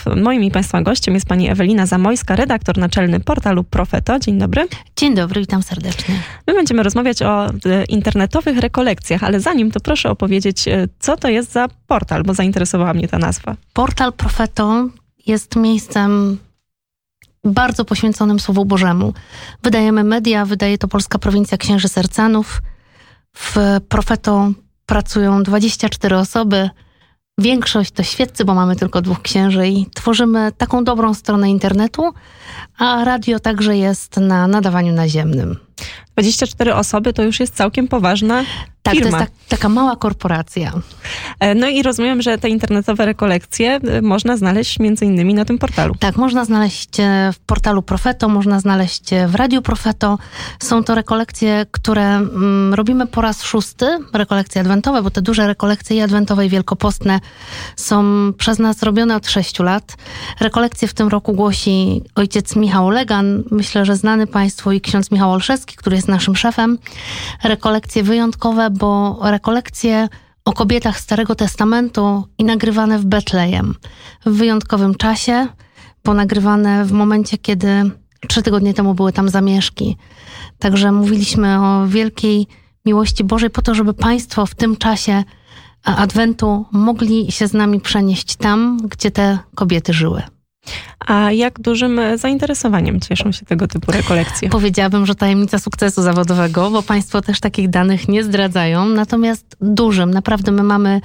Moim i Państwa gościem jest pani Ewelina Zamojska, redaktor naczelny portalu Profeto. Dzień dobry. Dzień dobry, witam serdecznie. My będziemy rozmawiać o internetowych rekolekcjach, ale zanim to proszę opowiedzieć, co to jest za portal, bo zainteresowała mnie ta nazwa. Portal Profeto jest miejscem bardzo poświęconym Słowu Bożemu. Wydajemy media, wydaje to Polska Prowincja Księży Sercanów. W Profeto pracują 24 osoby. Większość to świeccy, bo mamy tylko 2 księży i tworzymy taką dobrą stronę internetu, a radio także jest na nadawaniu naziemnym. 24 osoby to już jest całkiem poważna firma. To jest taka mała korporacja. No i rozumiem, że te internetowe rekolekcje można znaleźć między innymi na tym portalu. Tak, można znaleźć w portalu Profeto, można znaleźć w Radiu Profeto. Są to rekolekcje, które robimy po raz 6, rekolekcje adwentowe, bo te duże rekolekcje i adwentowe i wielkopostne są przez nas robione od 6 lat. Rekolekcje w tym roku głosi ojciec Michał Legan, myślę, że znany Państwu, i ksiądz Michał Olszewski, który jest naszym szefem. Rekolekcje wyjątkowe, bo rekolekcje o kobietach Starego Testamentu i nagrywane w Betlejem. W wyjątkowym czasie, bo nagrywane w momencie, kiedy 3 tygodnie temu były tam zamieszki. Także mówiliśmy o wielkiej miłości Bożej po to, żeby Państwo w tym czasie Adwentu mogli się z nami przenieść tam, gdzie te kobiety żyły. A jak dużym zainteresowaniem cieszą się tego typu rekolekcje? Powiedziałabym, że tajemnica sukcesu zawodowego, bo Państwo też takich danych nie zdradzają. Natomiast dużym, naprawdę my mamy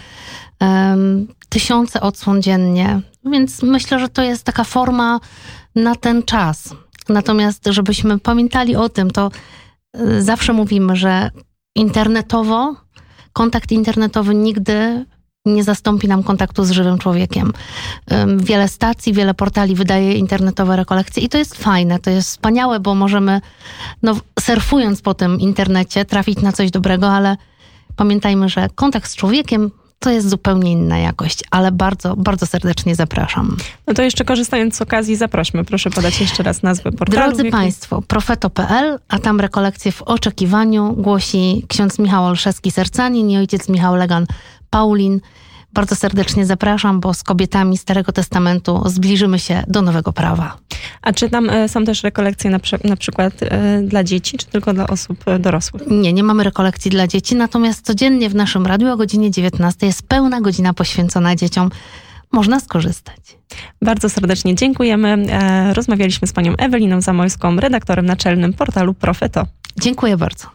tysiące odsłon dziennie, więc myślę, że to jest taka forma na ten czas. Natomiast żebyśmy pamiętali o tym, to zawsze mówimy, że internetowo, kontakt internetowy nigdy nie zastąpi nam kontaktu z żywym człowiekiem. Wiele stacji, wiele portali wydaje internetowe rekolekcje i to jest fajne, to jest wspaniałe, bo możemy, surfując po tym internecie, trafić na coś dobrego, ale pamiętajmy, że kontakt z człowiekiem to jest zupełnie inna jakość, ale bardzo, bardzo serdecznie zapraszam. No to jeszcze korzystając z okazji, zaprośmy. Proszę podać jeszcze raz nazwę portalu. Drodzy Państwo, profeto.pl, a tam rekolekcje w oczekiwaniu głosi ksiądz Michał Olszewski-Sercanin i ojciec Michał Legan Paulin. Bardzo serdecznie zapraszam, bo z kobietami Starego Testamentu zbliżymy się do nowego prawa. A czy tam są też rekolekcje na przykład dla dzieci, czy tylko dla osób dorosłych? Nie mamy rekolekcji dla dzieci, natomiast codziennie w naszym radiu o godzinie 19 jest pełna godzina poświęcona dzieciom. Można skorzystać. Bardzo serdecznie dziękujemy. Rozmawialiśmy z panią Eweliną Zamojską, redaktorem naczelnym portalu Profeto. Dziękuję bardzo.